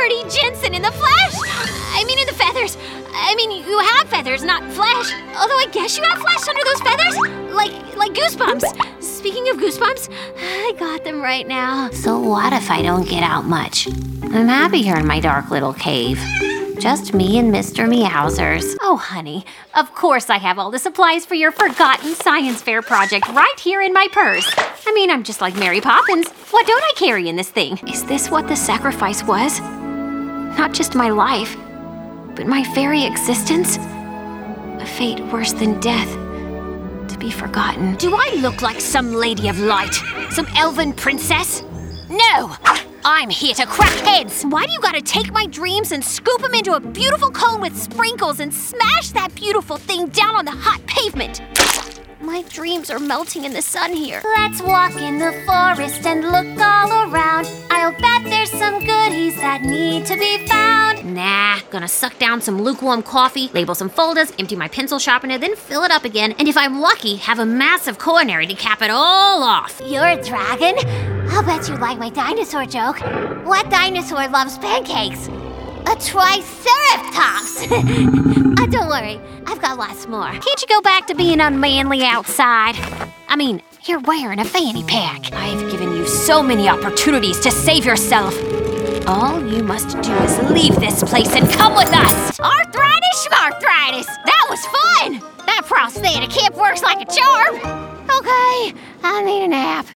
Marty Jensen in the flesh! I mean in the feathers. I mean, you have feathers, not flesh. Although I guess you have flesh under those feathers. Like goosebumps. Speaking of goosebumps, I got them right now. So what if I don't get out much? I'm happy here in my dark little cave. Just me and Mr. Meowsers. Oh, honey, of course I have all the supplies for your forgotten science fair project right here in my purse. I mean, I'm just like Mary Poppins. What don't I carry in this thing? Is this what the sacrifice was? Not just my life, but my very existence? A fate worse than death. To be forgotten. Do I look like some lady of light? Some elven princess? No! I'm here to crack heads! Why do you gotta take my dreams and scoop them into a beautiful cone with sprinkles and smash that beautiful thing down on the hot pavement? My dreams are melting in the sun here. Let's walk in the forest and look all around. I'll bet there's some goodies that need to be found. Nah, gonna suck down some lukewarm coffee, label some folders, empty my pencil sharpener, then fill it up again, and if I'm lucky, have a massive coronary to cap it all off. You're a dragon? I'll bet you like my dinosaur joke. What dinosaur loves pancakes? A triceratops! Don't worry, I've got lots more. Can't you go back to being unmanly outside? I mean, you're wearing a fanny pack. I've given you so many opportunities to save yourself. All you must do is leave this place and come with us! Arthritis schmarthritis! That was fun! That prosthetic hip works like a charm! Okay, I need a nap.